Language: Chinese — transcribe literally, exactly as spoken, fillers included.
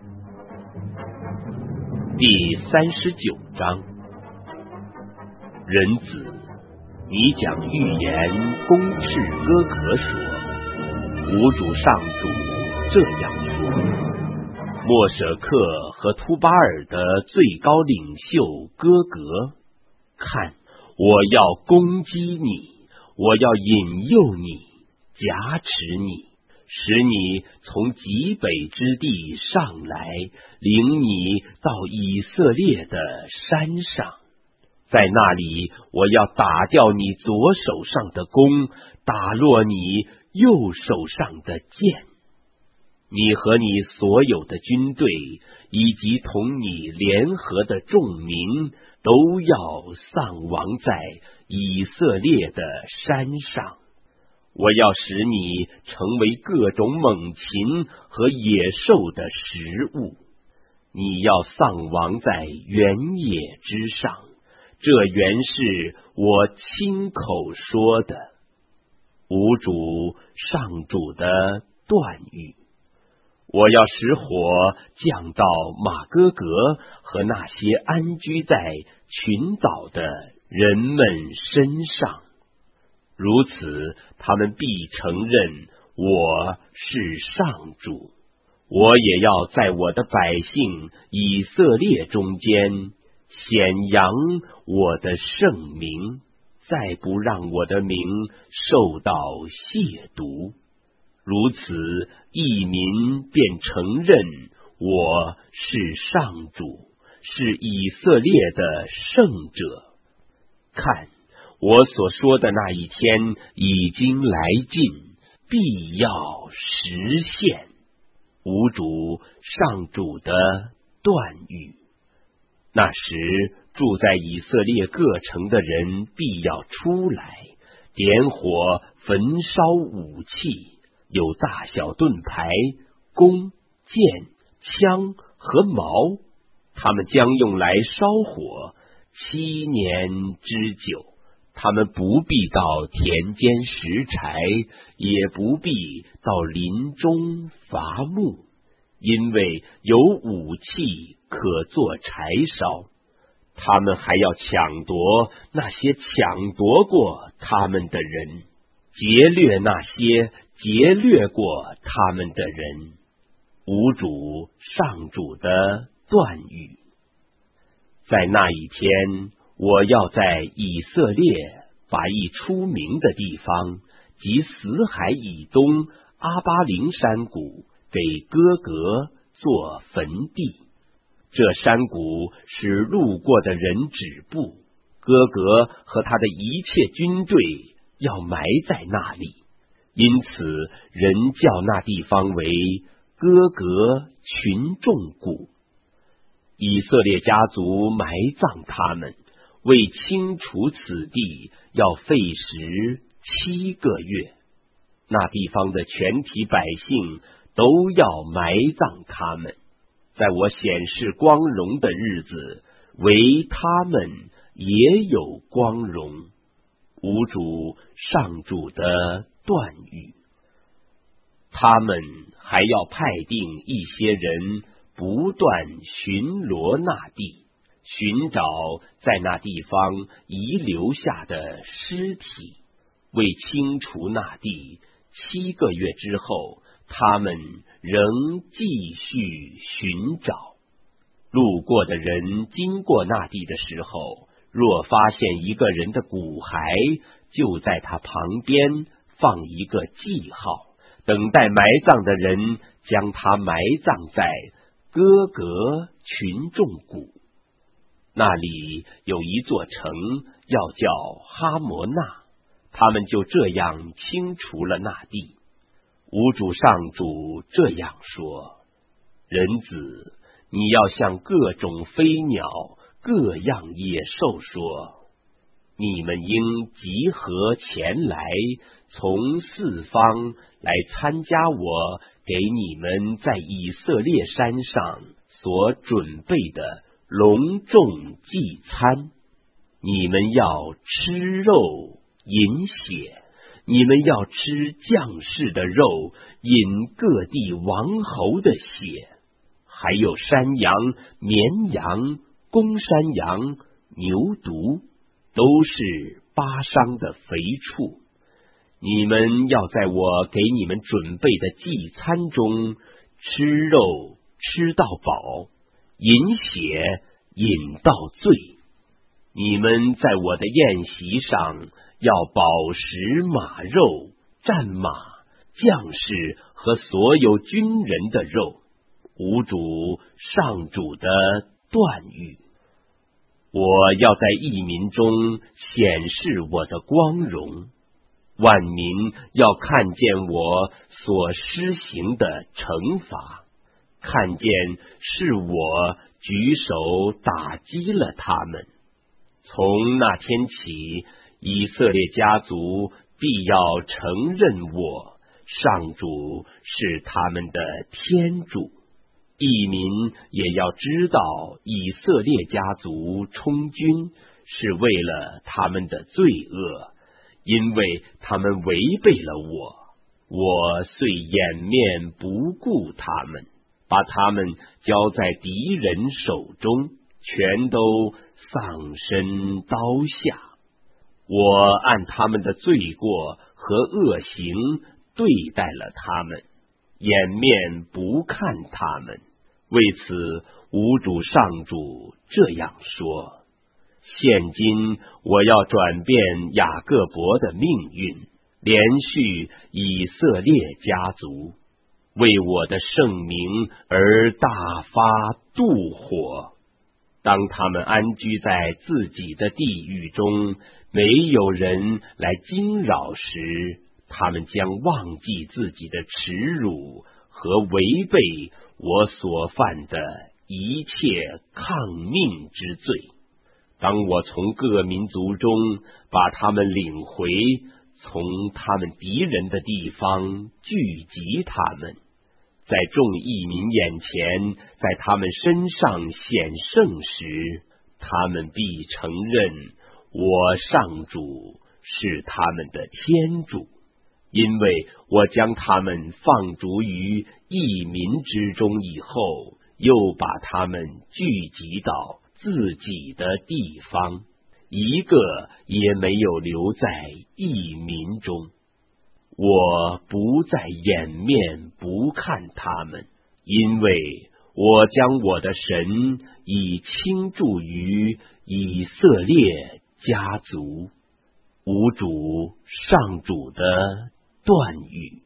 第三十九章，人子，你讲预言公斥哥可说，吾主上主这样说：莫舍克和突巴尔的最高领袖哥格，看，我要攻击你，我要引诱你，挟持你，使你从极北之地上来，领你到以色列的山上。在那里，我要打掉你左手上的弓，打落你右手上的剑。你和你所有的军队，以及同你联合的众民，都要丧亡在以色列的山上。我要使你成为各种猛禽和野兽的食物，你要丧亡在原野之上。这原是我亲口说的。吾主上主的断语。我要使火降到马哥格和那些安居在群岛的人们身上，如此他们必承认我是上主。我也要在我的百姓以色列中间显扬我的圣名，再不让我的名受到亵渎。如此，异民便承认我是上主，是以色列的圣者。看，我所说的那一天已经来近，必要实现。吾主上主的断语。那时，住在以色列各城的人必要出来，点火焚烧武器，有大小盾牌、弓、箭、枪和矛，他们将用来烧火七年之久。他们不必到田间拾柴，也不必到林中伐木，因为有武器可做柴烧。他们还要抢夺那些抢夺过他们的人，劫掠那些劫掠过他们的人。吾主上主的断语。在那一天，我要在以色列把一出名的地方，即死海以东阿巴陵山谷，给哥格做坟地。这山谷使路过的人止步，哥格和他的一切军队要埋在那里，因此人叫那地方为哥格群众谷。以色列家族埋葬他们，为清除此地要费时七个月。那地方的全体百姓都要埋葬他们，在我显示光荣的日子，为他们也有光荣。吾主上主的断语。他们还要派定一些人，不断巡逻那地，寻找在那地方遗留下的尸体。为清除那地，七个月之后，他们仍继续寻找。路过的人经过那地的时候，若发现一个人的骨骸，就在他旁边放一个记号，等待埋葬的人将他埋葬在哥格群众谷。那里有一座城，要叫哈摩纳，他们就这样清除了那地。吾主上主这样说：人子，你要向各种飞鸟、各样野兽说，你们应集合前来，从四方来参加我给你们在以色列山上所准备的隆重祭餐。你们要吃肉饮血，你们要吃将士的肉，饮各地王侯的血， 还有山羊、绵羊、公山羊、牛犊，都是巴商的肥畜。你们要在我给你们准备的祭餐中吃肉，吃到饱；饮血，饮到醉。你们在我的宴席上要饱食马肉、战马、将士和所有军人的肉。吾主上主的断语。我要在异民中显示我的光荣，万民要看见我所施行的惩罚，看见是我举手打击了他们。从那天起，以色列家族必要承认我，上主是他们的天主。异民也要知道，以色列家族充军是为了他们的罪恶，因为他们违背了我，我遂掩面不顾他们，把他们交在敌人手中，全都丧身刀下。我按他们的罪过和恶行对待了他们，掩面不看他们。为此，吾主上主这样说：现今我要转变雅各伯的命运，连续以色列家族，为我的圣名而大发妒火。当他们安居在自己的地域中，没有人来惊扰时，他们将忘记自己的耻辱和违背我所犯的一切抗命之罪。当我从各民族中把他们领回，从他们敌人的地方聚集他们，在众异民眼前，在他们身上显圣时，他们必承认我上主是他们的天主，因为我将他们放逐于异民之中以后，又把他们聚集到自己的地方，一个也没有留在异民中。我不再掩面不看他们，因为我将我的神已倾注于以色列家族。吾主上主的断语。